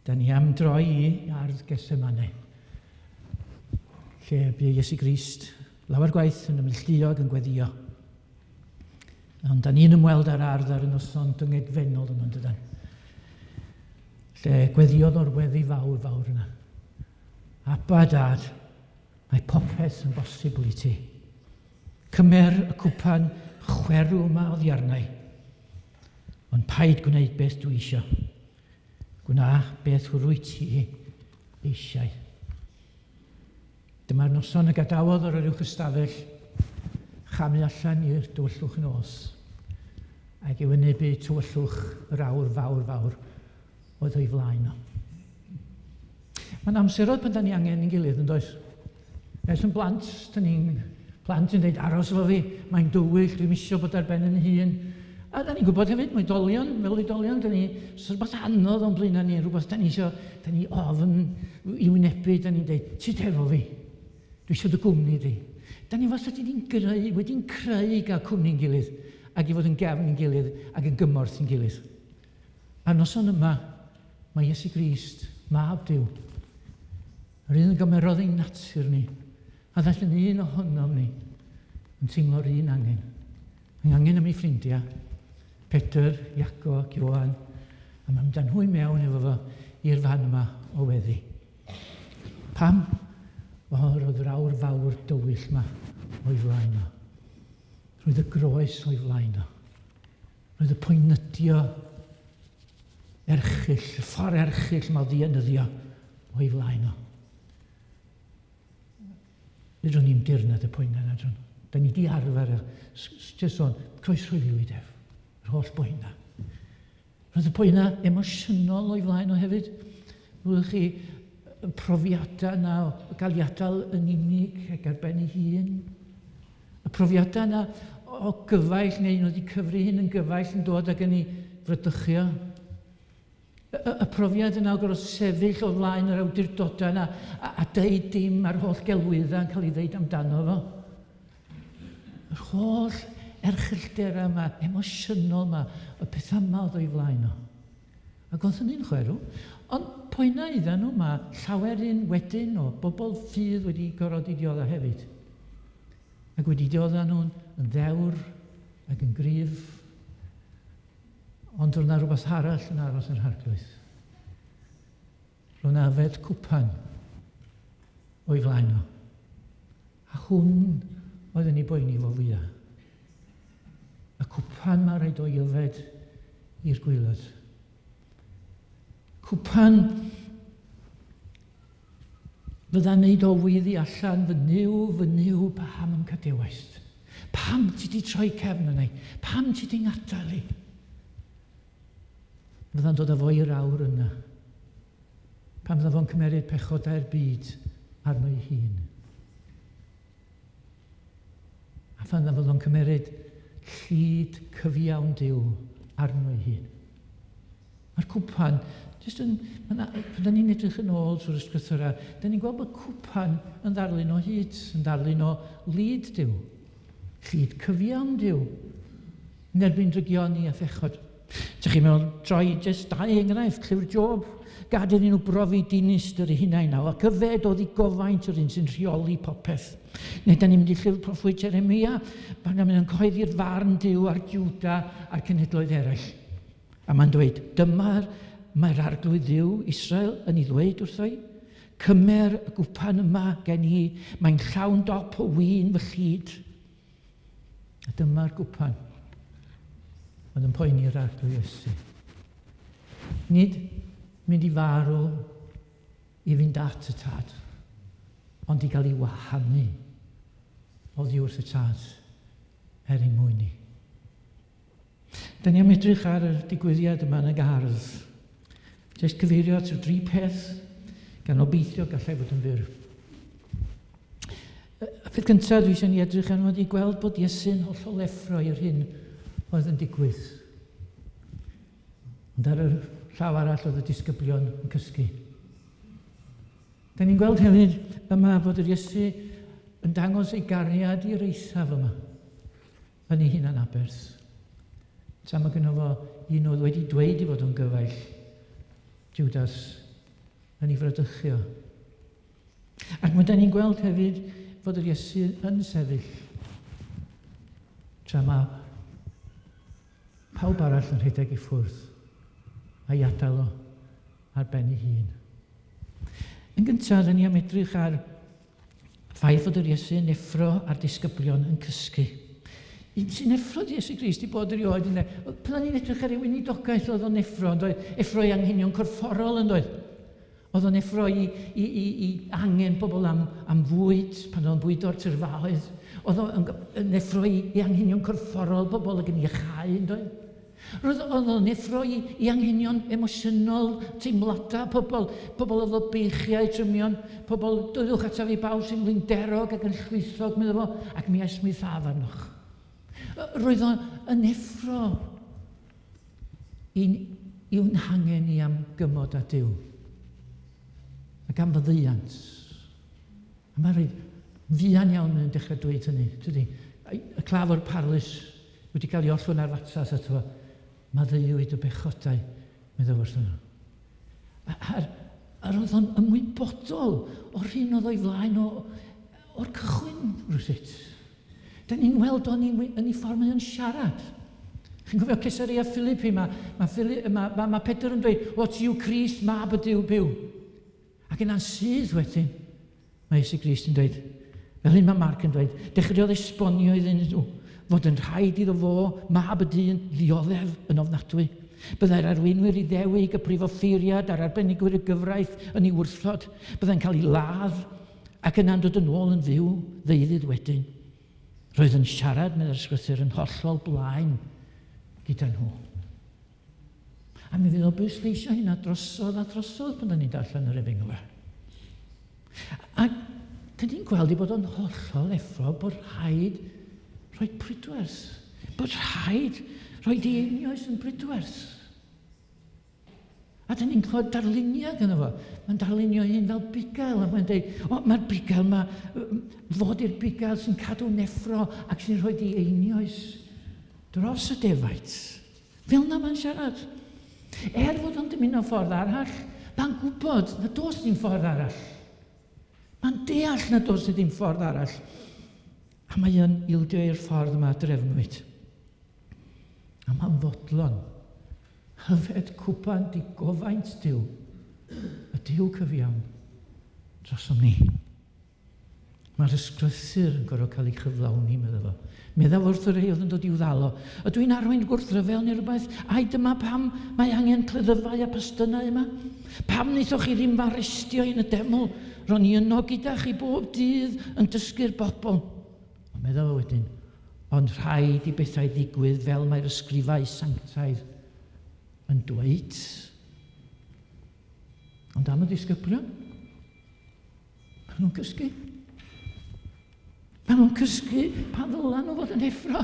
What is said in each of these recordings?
Da ni am droi i ardd Getsemane, lle bu Iesu Grist lawer gwaith yn ymwelltuog yn gweddio. Ond da ni'n ymweld ar ardd ar y noson dyngedfennol yn yndydan. Lle gweddiodd o'r weddi fawr yna. Aba, Dad, mae popeth yn bosibl i ti. Cymer y cwpan chwerw yma o ddiarnau. Ond paid gwneud beth dwi eisiau. Gwna beth wyt ti eisiau. Dyma'r noson y gadawodd o'r uwch ystafell, chamu allan i'r tywyllwch nos, ac i wynebu tywyllwch yr awr fawr oedd o'i flaen o. Mae'n amseroedd pan da ni angen ein gilydd, yn does? Ers yn blant, plant yn dweud aros efo fi, mae'n dywyll, dwi'n isio bod ar ben yn hun. A da ni'n gwybod hefyd, mae oedolion, fel oedolion, da ni, so rhywbeth anodd o'n blaenau ni, rhywbeth da ni ofn i wynebu, da ni'n dweud, ti efo fi, dwi eisiau dy gwmni di. Da ni fath wedi'n creu gael cwmni'n gilydd, ac i fod yn gefn yn gilydd, ac yn gymorth yn gilydd. A noson yma, mae Iesu Grist, mab Duw, yr un yn gymerodd ein natur ni, a ddall yn un ohonom ni, yn teimlo'r un angen. Mae'n angen am ei ffrindiau, Pedr, Iago, Ioan, a mae'n mynd â nhw i mewn efo fo i'r fan yma o weddi. Pam? Oedd yr awr fawr dywyll yma o'i flaen o. Roedd y groes o'i flaen o. Roedd y poenydio erchyll, y ffordd erchyll mae o ddienyddio o'i flaen o. Fydron ni'n dirnad y poenau yna, John. Da ni di arfer jyst sôn, croesrwydd i wydef, yr holl boena. Roedd y poena emosiynol o'i flaen o hefyd. Rwy'ch chi y profiadau yna o gael ei adael yn unig ac ar ben ei hun. Y profiadau yna o gyfaill, neu nhw wedi cyfri hyn yn gyfaill yn dod ag yn ei frydychio. Y profiad yna o gorfod sefyll o flaen yr awdurdodau yna a deud dim ar holl gelwyddau yn cael ei ddeud amdano fo. Yr holl erchyllder yma, emosiynol yma, y pethau yma oedd o'i flaen o. Ac oedd hynny'n chwerw. Ond poena iddyn nhw yma, llawer un wedyn o bobl ffydd wedi gorfod i dioddau hefyd. Ac wedi dioddau nhw'n ddewr ac yn gryf. Ond roedd yna rhywbeth arall yn aros yr harglwydd. Roedd yna yfed cwpan o'i flaen o. A hwn oedd yn ei boeni fo fwyaf. Y cwpan mae'n rhaid o'i yfed i'r gwaelod. Cwpan fydda'n neud o wyddi allan fy niw, pam yn cadewaist. Pam ti di troi cefn yna? Pam ti di ngadael i? Fydda'n dod â fo i'r awr yna. Pam fydda fo'n cymeryd pechodau'r byd arno ei hun. A phan fydda fo'n cymeryd llyd cyfiawn Duw arno ei hun. Mae'r cwpan, pan da ni'n edrych yn ôl trwy'r ysgrythura, da ni'n gweld bod cwpan yn ddarlun o hyd, yn darlun o lyd Duw. Llyd cyfiawn Duw. Yn erbyn drygioni a thechod. Ydych chi'n meddwl, troi jyst dau enghraifft, llyfr Job, gadael nhw brofi dinistr eu hunain nawr, ac yfed oedd i gofaint yr un sy'n rheoli popeth. Neu da ni'n mynd i llyfr proffwyd Jeremia, pan ni'n mynd yn coeddi'r farn Duw ar Juda a'r cenhedloedd eraill. A mae'n dweud, mae'r arglwydd Duw Israel yn ei ddweud wrtho i, cymer y gwpan yma gen i, mae'n llawn dop o win fy chyd. A dyma'r gwpan. Oedd yn poeni'r arglwydd Iesu. Nid mynd i farw i fynd at y tad, ond i gael ei wahanu oddi wrth y tad ei mwyn ni. Da ni am edrych ar y digwyddiad yma yn y gardd. Jyst cyfeirio at y 3 peth, gan obeithio gallai fod yn fyr. Y peth cyntaf dwi eisiau ni edrych arno wedi gweld bod Iesu'n hollol effro i'r hyn oedd yn digwydd. Ond ar y llaw arall oedd y disgyblion yn cysgu. Da ni'n gweld hefyd yma fod yr Iesu yn dangos ei gariad i'r eithaf yma yn ei hunan aberth. Tra mae gynno fo un oedd wedi dweud i fod o'n gyfaill, Judas yn ei fradychio. Ac mae da ni'n gweld hefyd fod yr Iesu yn sefyll tra mae pawb arall yn rhedeg i ffwrdd a'i adael o ar ben ei hun. Yn gyntaf, da ni am edrych ar ffaith fod yr Iesu yn effro a'r disgyblion yn cysgu. Un sy'n effro Iesu Grist i bod erioed yna. Pan ni'n edrych ar ei weinidogaeth oedd o'n effro, effro i anghenion corfforol yn doedd. Oedd o'n effro i angen pobl am fwyd, pan oedd o'n bwydo'r tyrfaoedd. Oedd o'n effro i anghenion corfforol, pobl ag yn iachau yn doedd. Roedd o'n effro i anghenion emosiynol, teimladau, pobl oedd o beichiau, trymion, pobl doeddwch ataf i bawb sy'n flinderog ac yn llwythog, meddwl fo, ac mi esmwythaf arnoch. Roedd o'n effro i'w hangen i am gymod a Duw, ac am fyddiant. A mae'n rhaid fuan iawn yn dechrau dweud hynny, tydi? Y claf o'r parlus wedi cael ei ollwyn ar fatsas ato fo. Maddeuwyd y bechodau, meddwl wrth nhw. A roedd o'n ymwybodol o'r hyn oedd o'i flaen o'r cychwyn rwysut. Da ni'n weld o'n yn ei ffordd mae'n siarad. Chi'n gofio Cesaria Philippi, mae Pedr yn dweud, o ti yw Crist, mab y Duw byw. Ac yna'n sydd wedyn, mae Iesu Grist yn dweud, fel hyn mae Marc yn dweud, dechreuodd esbonio iddyn nhw, fod yn rhaid iddo fo, mab y dyn, ddioddef yn ofnadwy. Byddai'r arweinwyr i ddewig y prifoffeiriad a'r arbenigwyr y gyfraith yn ei wrthod. Byddai'n cael ei ladd ac yna'n dod yn ôl yn fyw ddeuddydd wedyn. Roedd yn siarad, mae'r ysgrythur yn hollol blaen gyda nhw. A mi fydd o bwysleisio hynna drosodd a drosodd pan ni'n darllen yr Efengyl. A dyn ni'n gweld i bod o'n hollol effro bod rhaid rhoi brydwers. Bod rhaid rhoi einioes yn brydwers. A dyn ni'n clywed darluniau gyda fo. Mae'n darlunio un fel bugail. A mae'n dweud, mae'r bugail fod i'r bugail sy'n cadw neffro ac sy'n rhoi einioes dros y defaid. Fel na mae'n siarad. Fod o'n dymuno ffordd arall, mae'n gwybod na dos dim ffordd arall. Mae'n deall na dos dim ffordd arall. A mae yn ildio i'r ffordd yma drefnwyd. A mae'n fodlon. Hyfed cwpan di gofaint Duw. Y Duw cyfiawn dros ni. Mae'r ysgrythur yn gorfod cael ei chyflawni, meddwl fo. Meddwl wrth y rei oedd yn dod i'w ddalo. Ydw i'n arwain gwrthryfel neu rhywbeth? Ai dyma pam mae angen cleddyfau a pastynau yma? Pam wnaethoch chi ddim arestio yn y deml? Ro'n i yno gyda chi bob dydd yn dysgu'r bobl. Ond meddwl wedyn, ond rhaid i bethau ddigwydd fel mae'r ysgrifau sanctaidd yn dweud. Ond am y disgyblion, maen nhw'n cysgu. Maen nhw'n cysgu pan ddylan nhw fod yn effro.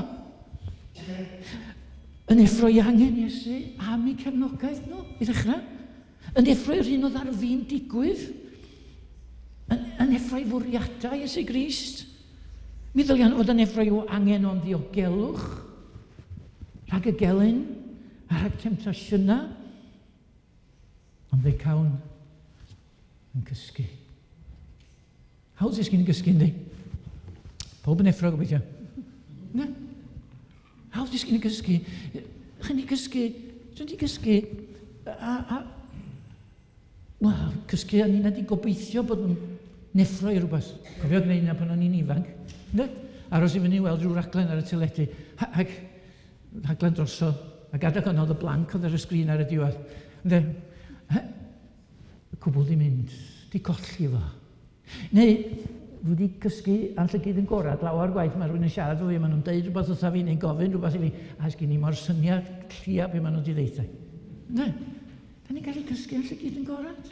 Yn effro i angen Iesu am eu cefnogaeth nhw, i ddechrau. Yn effro i'r hyn oedd ar fi'n digwydd. Yn effro i fwriadau Iesu Grist. Mi ddylian fod yn effro i'w angen o'n ddiogelwch, rhag y gelyn, a rhag temptasiynau. Ond fe cawn yn cysgu. Hawdd ysgyn yn cysgu, ynddi? Pob yn effro, gobeithio. Na? Hawdd ysgyn yn cysgu. Chyn i cysgu, sy'n di cysgu, wel, cysgu a ni'n wedi gobeithio bod yn neffro i rhywbeth. Cofio gwneud yna pan o'n i'n ifanc. Aros i fyny weld rhyw raglen ar y teledu. Ac raglen drosodd. A gadag ond oedd y blanc oedd ar y sgrin ar y diwedd. Y cwbl di mynd, di colli fo. Neu, wedi cysgu am llygydd yn gorad, lawr gwaith, mae rhywun yn siarad o fi, maen nhw'n deud rhywbeth wrtha fi, neu'n gofyn rhywbeth i fi, a sgyn i mor syniad llia be maen nhw wedi ddeithau. Da ni'n gallu cysgu am llygydd yn gorad.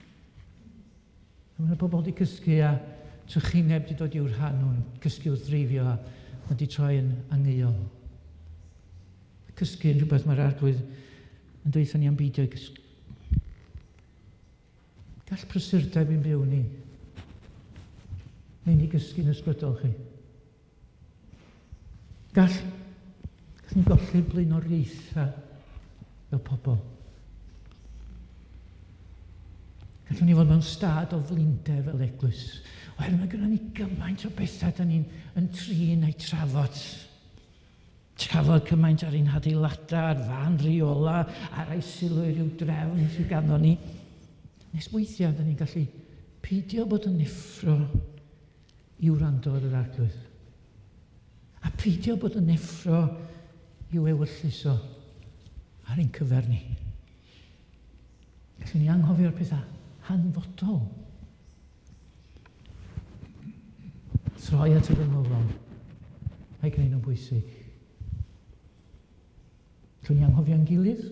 A mae'na pobl wedi cysgu a trychineb wedi dod i'w rhan nhw'n cysgu wrth dreifio a wedi troi yn angheuol. Cysgu yn rhywbeth mae'r arglwydd yn dweud ni am beidio i cysgu. Gall prysurdeb i'n byw ni. Neu ni gysgu'n ysbrydol chi. Gall ni golli'r blaenoriaethau fel pobl. Gallwn ni fod mewn stad o flinder fel eglwys. Oherwydd mae gennym ni gymaint o bethau da ni'n trin a'i trafod. Trafod cymaint ar ein hadeiladau, ar fan rheola, ar ei sylw i ryw drefn sydd ganddo ni. Nes weithiau, da ni'n gallu peidio bod yn effro i wrando ar yr arglwydd. A peidio bod yn effro i'w ewyllus o ar ein cyfer ni. Gallwn ni anghofio'r pethau hanfodol. Troi at y fymylon. Mae gwneud nhw'n bwysig. Gallwn ni anghofio'n gilydd.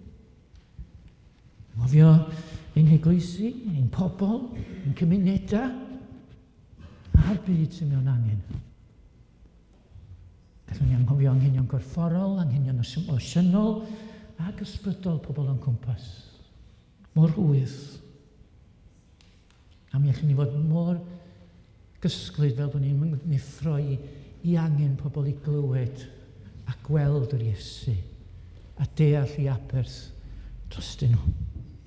Anghofio ein heglwysi, ein pobl, ein cymunedau, a'r byd sy'n mewn angen. Gallwn ni anghofio anghenion gorfforol, anghenion emosiynol, ac ysbrydol pobl o'n cwmpas. Mor hwydd. A mi allwn ni fod mor gysglyd fel bod ni'n neffro i angen pobl i glywed a gweld yr Iesu a deall i aberth drostyn nhw.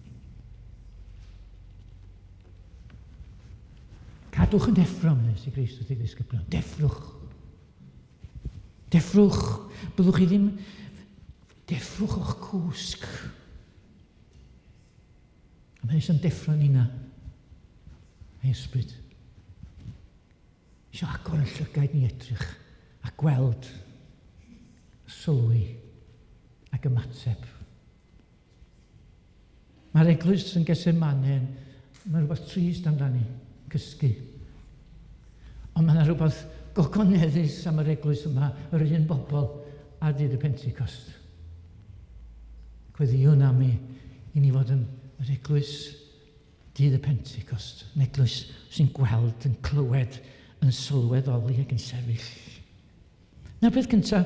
Cadwch yn deffro, nes i Grist wrth i ddisgyblion. Deffrwch. Deffrwch. Byddwch chi ddim... Deffrwch o'ch cwsg. A mae eisiau'n deffro ni'na. Mae ysbryd. Eisiau agor yn llygaid ni edrych a gweld sylwi ac ymateb. Mae'r eglwys yn Gesemane, mae rhywbeth trist amdani, cysgu. Ond mae yna rhywbeth gogoneddus am yr eglwys yma, yr un bobl ar dydd y Pentecost. Gweddiwn am i ni fod yn yr eglwys dydd y Pentecost. Yn eglwys sy'n gweld, yn clywed, yn sylweddoli ac yn sefyll. Na'r peth cyntaf,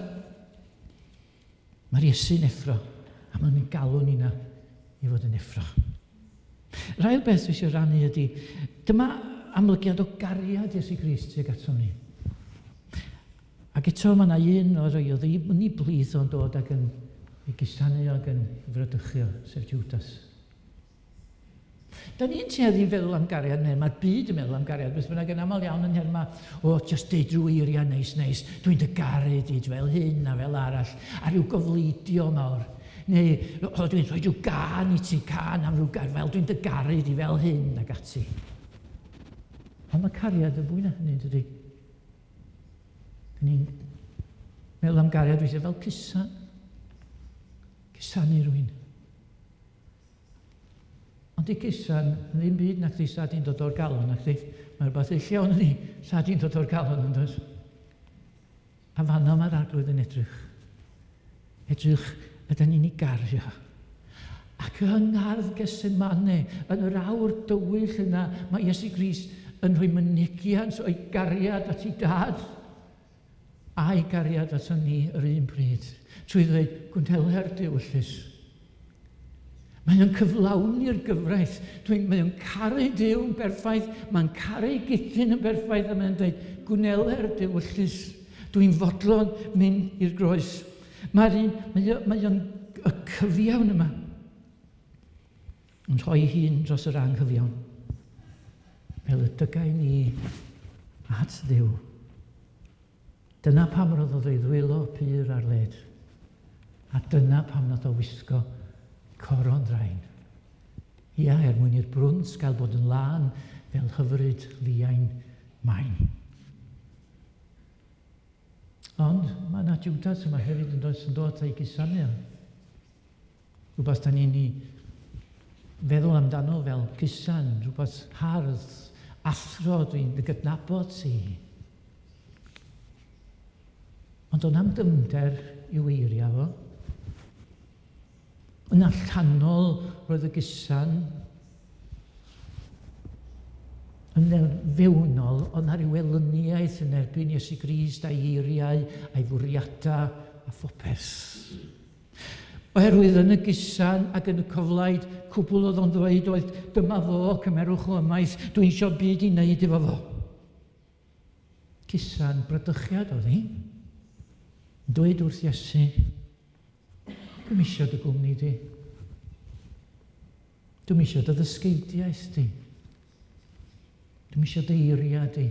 mae'r Iesu'n effro, a mae'n galw ni'na i fod yn effro. Yr ail beth dwi eisiau rannu ydy, dyma amlygiad o gariad Iesu Grist tuag ato ni. Ac eto mae yna un o'r oedd ni blith o'n dod ac yn ei gusanu ac yn frydychio, sef Judas. Da ni'n tueddu feddwl am gariad, neu mae'r byd yn meddwl am gariad, beth bynnag yn aml iawn yn herma, just deud rhyw eiriau neis, dwi'n dy garu dyd fel hyn a fel arall, a rhyw gofleidio mawr. Neu, dwi'n rhoi rhyw gan i ti, can am rhyw gar, fel dwi'n dy garu di fel hyn ag ati. Ond mae cariad yn fwy na hynny, dydy. Da ni'n meddwl am gariad weithio fel cusan. Cusanu rhywun. Ond i cusan, ddim byd nac di sa di'n dod o'r galon, nac di. Mae rhywbeth eich iawn ni, sa di'n dod o'r galon yn dod. A fanno mae'r arglwydd yn edrych. Edrych ydyn ni'n ei gario. Ac yng ngardd Gesemane, yn yr awr dywyll yna, mae Iesu Grist yn rhoi mynegiant o'i gariad at ei dad a'i gariad ato ni yr un pryd. Trwy ddweud, gwndheler diwyllus. Mae'n cyflawni'r gyfraith. Mae'n caru Duw yn berffaith, mae'n caru Gidyn yn berffaith, a mae'n dweud, gwneler diwyllus. Dwi'n fodlon mynd i'r groes. Mae'n y cyfiawn yma yn rhoi hun dros yr anghyfiawn. Fel y dygau ni at Dduw. Dyna pam roedd o ddwylo pyr ar led. A dyna pam nad o wisgo coron draen. Ia, mwyn i'r brwns gael bod yn lan fel hyfryd liain maen. Ond mae yna Judas yma hefyd yn dod â'i gusanu. Rhywbeth da ni'n feddwl amdano fel cusan, rhywbeth hardd, athro dwi'n gydnabod ti. Ond o'n am dymder i'w eiria fo. Yn allanol roedd y gusan yn fewnol, ond ar ryw elyniaeth yn erbyn Iesu Grist a'i eiriau, a'i fwriadau a phopeth. Oherwydd yn y gusan ac yn y coflaid, cwbl oedd o'n dweud oedd dyma fo, cymerwch o ymaith, dwi'n eisiau byd i wneud efo fo. Gusan bradychiad oedd hi. Dweud wrth Iesu, dwi'n eisiau dy gwmni di. Dwi'n eisiau dy ddysgeidiaeth di. Dwi'n eisiau dy eiriau di.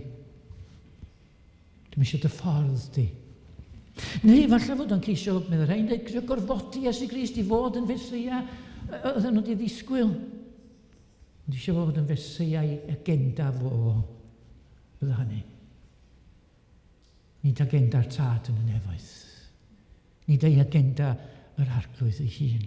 Dwi'n eisiau dy ffordd di. Neu falle fod o'n ceisio, meddwl rhain, ceisio gorfodi Iesu Grist i fod yn Fesia oedd nhw wedi ddisgwyl. Ond eisiau fod yn Fesia i agenda fo. Bydd hynny. Nid agenda'r tad yn y nefoedd. Nid ei agenda yr arglwydd ei hun.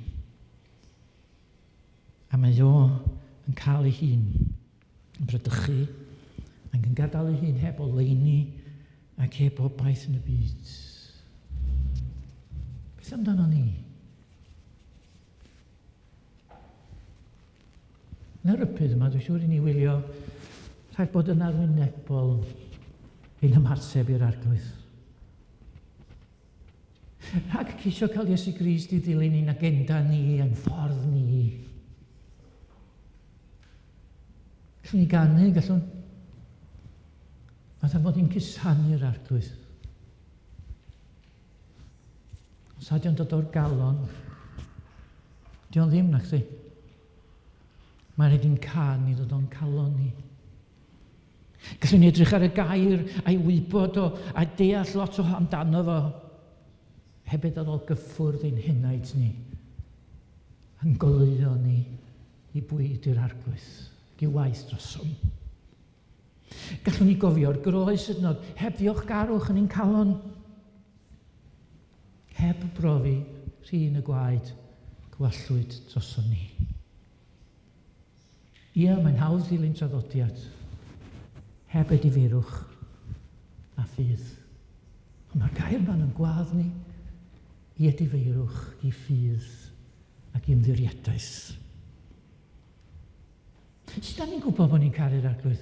A mae o yn cael ei hun yn brydychu, ac yn gadael ei hun heb o leini ac heb o baith yn y byd. Beth amdano ni? Yn yr rypyd yma, dwi'n siŵr i ni wylio rhaid bod yn arwynebol ein ymateb i'r arglwydd. Rhag ceisio cael Iesu Grist i ddilyn i'n agenda ni, yn ffordd ni. Gallwn ni ganu, gallwn. Fatha bod ni'n cusanu'r arglwydd. Os ydy o'n dod o'r galon, di o'n ddim na chdi. Mae'n rhaid i'n can i ddod o'n calon ni. Gallwn ni edrych ar y gair a'i wybod o, a deall lot o amdano fo, hebyd ar ôl gyffwrdd ein henaid ni, yn goleuo ni i bwyd i'r arglwydd, i waith drosom. Gallwn ni gofio'r groes ydnod, heb ddiolchgarwch yn ein calon, heb brofi rhin y gwaed gwallwyd drosom ni. Ie, mae'n hawdd dilyn traddodiad, heb ei difyrwch a ffydd. Ond mae'r gair ma'n yn gwadd ni i edifeirwch, i ffydd ac i ymddiriadaeth. Sut da ni'n gwybod bod ni'n caru'r arglwydd?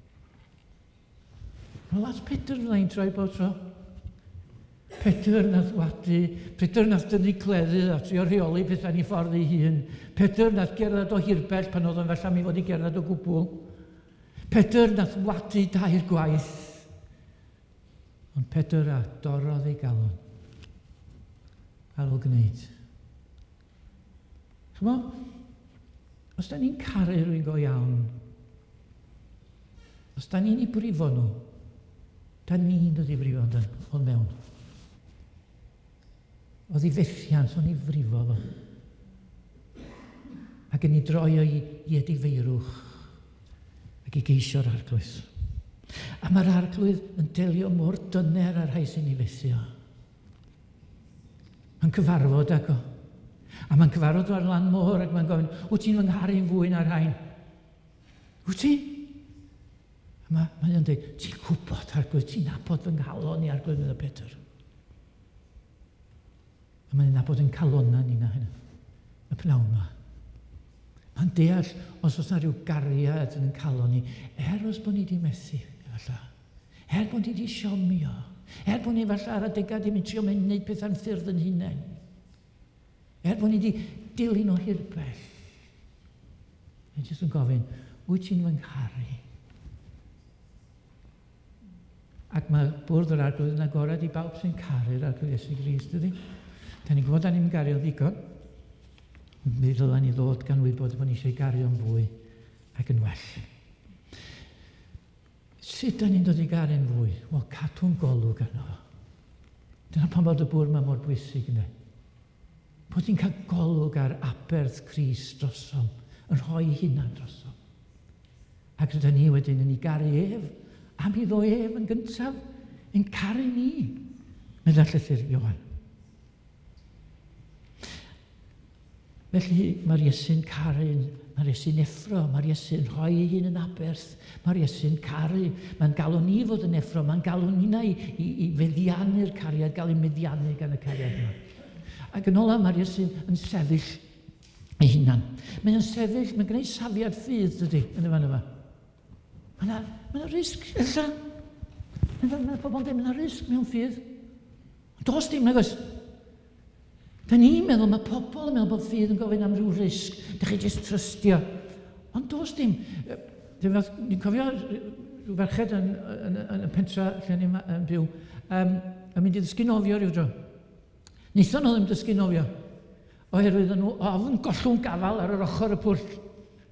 Wel, at Pedr fyddai'n troi bod tro. Pedr nath wadu, Pedr nath dynnu cleddyf a trio rheoli pethau ni ffordd ei hun. Pedr nath gerdded o hirbell pan oedd yn falle mi fod i gerdded o gwbl. Pedr nath wadu dair gwaith. Ond Pedr a dorodd ei galon ar ôl gwneud. Chmo, os da ni'n caru rwy'n go iawn, os da ni'n ei brifo nhw, da ni'n dod i brifo o'n mewn. Oedd ei fethiant, o'n ei frifo fo. Ac yn ei droi o i edifeirwch ac i geisio'r arglwydd. A mae'r arglwydd yn delio mor dyner ar rhai sy'n ei fethio. Mae'n cyfarfod ag o. A mae'n cyfarfod o'r lan môr ac mae'n gofyn, wyt ti'n fy ngharu'n fwy na'r rhain? Wyt ti? A mae'n dweud, ti'n gwybod arglwydd, ti'n nabod fy nghalon i arglwydd meddwl Pedr. A mae'n nabod yn calonna ni na hynny. Y pnawn yma. Mae'n deall os oes na rhyw gariad yn calon ni, os bod ni wedi methu, efallai. Bod ni wedi siomio. Bod ni falle ar adegau di mynd trio mynd wneud pethau'n ffyrdd yn hunain. Bod ni wedi dilyn o hirbell. Mae'n jyst yn gofyn, wyt ti'n fy ngharu? Ac mae bwrdd yr arglwydd yn agorad i bawb sy'n caru'r arglwydd Iesu Grist, ydy. Da ni'n gwybod da ni'n gario ddigon. Mi ddyla ni ddod gan wybod bod ni eisiau gario'n fwy ac yn well. Sut da ni'n dod i garu'n fwy? Wel, cadw'n golwg arno fo. Dyna pan bod y bwr yma mor bwysig yna. Bod ni'n cael golwg ar aberth Crist drosom, yn rhoi hunan drosom. Ac rydyn ni wedyn yn ei garu ef, a mi ddo ef yn gyntaf yn caru ni. Meddwl llythyr Ioan. Felly mae'r Iesu'n caru, mae'r Iesu'n effro, mae'r Iesu'n rhoi ei hun yn aberth, mae'r Iesu'n caru, mae'n galw ni fod yn effro, mae'n galw ni'na i feddiannu'r cariad, gael ei meddiannu gan y cariad yma. Ac yn ola mae'r Iesu'n sefyll ei hunan. Mae'n sefyll, mae'n gwneud safiad ffydd, dydy, yn y fan yma. Mae'n risg, ella. Mae pobl yn dweud, mae'n risg mewn ffydd. Dos dim, nag oes. Da ni'n meddwl, mae pobl yn meddwl bod ffydd yn gofyn am ryw risg. Da chi jyst trystio. Ond dos dim. Ni'n cofio rhyw ferched yn y pentra lle ni'n byw, yn mynd i ddysgu nofio rhyw dro. Neithon nhw ddim dysgu nofio, oherwydd nhw ofn gollwng gafal ar yr ochr y pwll.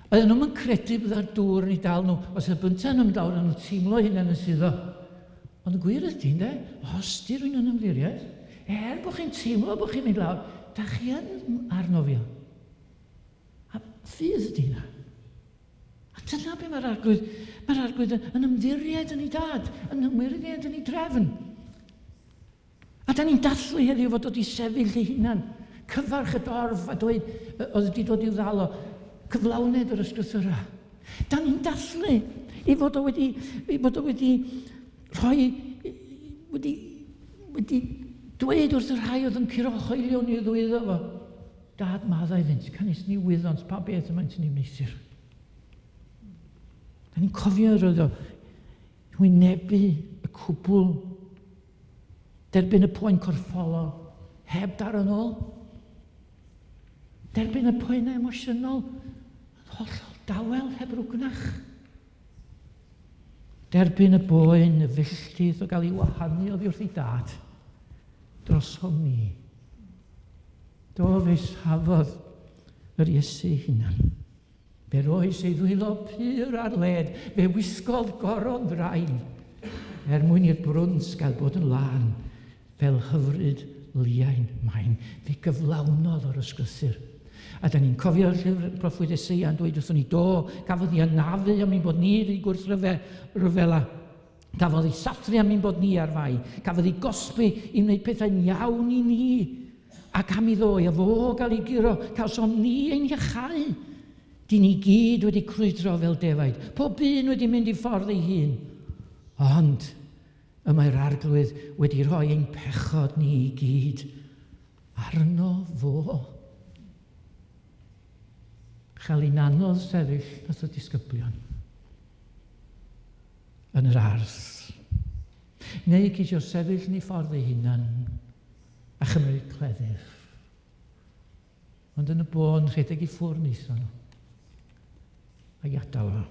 Oedden nhw'n credu bydda'r dŵr yn ei dal nhw, os y bynta nhw'n dawr yn teimlo hynny'n y syddo. Ond y gwir ydy, ynde? Os di rwy'n yn ymddiried, bod chi'n teimlo bod chi'n mynd lawr, da chi yn arno fi. A ffydd ydy hynna. A dyna be mae'r arglwydd yn ymddiried yn ei dad, yn ymwiriad yn ei drefn. A da ni'n dathlu heddiw fod wedi sefyll ei hunan, cyfarch y dorf a dweud, oedd wedi dod i'w ddal o, cyflawned yr ysgrythura. Da ni'n dathlu i fod o wedi rhoi, wedi dweud wrth yr rhai oedd yn curochoelio ni ddwyddo fo. Dad maddau fynd, canis ni wyddons, pa beth yma'n sy'n ni'n neithir. Da ni'n cofio roedd o, wynebu y cwbl, derbyn y poen corffolol, heb dar yn ôl. Derbyn y poenau emosiynol, hollol dawel heb rwgnach. Derbyn y boen, y filltydd o gael ei wahanu oddi wrth ei dad, dros hwn ni. Do fes hafodd yr Iesu hunan. Fe roes ei ddwylo pyr ar led, fe wisgodd goron draen, mwyn i'r brwns gael bod yn lan, fel hyfryd liain maen. Fe gyflawnodd o'r ysgrythur. A da ni'n cofio'r llyfr proffwyd Eseia yn dweud wrthon ni, do, gafodd ni anafu am ein bod ni i gwrth ryfela. Gafodd ei sathru am ein bod ni ar fai. Gafodd ei gosbi i wneud pethau'n iawn i ni. Ac am i ddoi, a fo gael ei giro, cael som ni ein iachau. Di ni gyd wedi crwydro fel defaid. Pob un wedi mynd i ffordd ei hun. Ond y mae'r arglwydd wedi rhoi ein pechod ni i gyd arno fo. Chael ein anodd sefyll nath o disgyblion yn yr ardd. Neu ceisio sefyll yn ei ffordd ei hunan a chymryd cleddyf. Ond yn y bôn rhedeg i ffwrn eithon nhw. A iadaw o.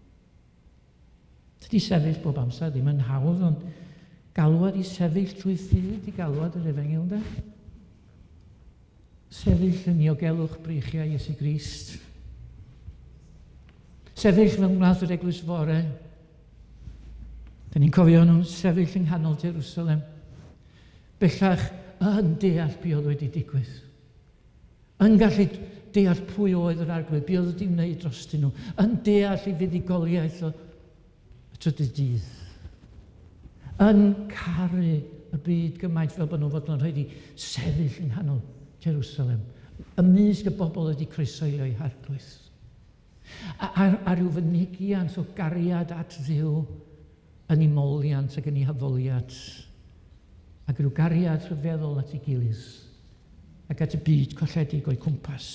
Tydi sefyll bob amser ddim yn hawdd, ond galwad i sefyll trwy ffydd i galwad yr Efengyl, de? Sefyll yn diogelwch breichiau Iesu Grist. Sefyll mewn gwnaeth yr eglwys fore. Da ni'n cofio nhw'n sefyll yng nghanol Jerusalem. Bellach yn deall be oedd wedi digwydd. Yn gallu deall pwy oedd yr arglwydd, be oedd wedi wneud drostyn nhw. Yn deall ei fuddigoliaeth o y trydydd dydd. Yn caru y byd gymaint fel bod nhw fod nhw'n rhaid i sefyll yng nghanol Jerusalem. Ymysg y bobl wedi croesoelio ei harglwydd. A rhyw fynegiant o gariad at ddiw yn ei moliant ac yn ei haddoliad. Ac rhyw gariad rhyfeddol at ei gilydd. Ac at y byd colledig o'i cwmpas.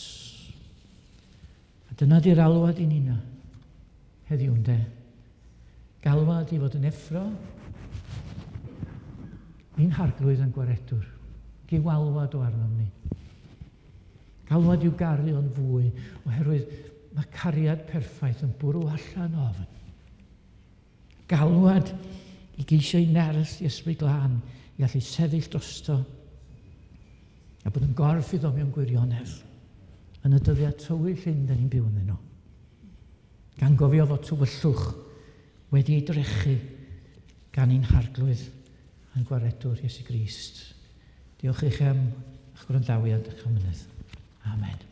A dyna di'r alwad i nina. Heddiw ynde. Galwad i fod yn effro. Ni'n harglwydd yn gwaredwr. Giwalwad o arnom ni. Galwad i'w garu o'n fwy, oherwydd mae cariad perffaith yn bwrw allan ofn. Galwad i geisio ei nerth i ysbryd glân, i allu sefyll drosto, a bod yn gorff iddo mewn gwirionedd, yn y dyddiau tywyll hyn da ni'n byw yn nhw. Gan gofio fod tywyllwch wedi ei drechu gan ein harglwydd yn gwaredwr Iesu Grist. Diolch i chi am eich gwrandawiad eich amynydd. Amen.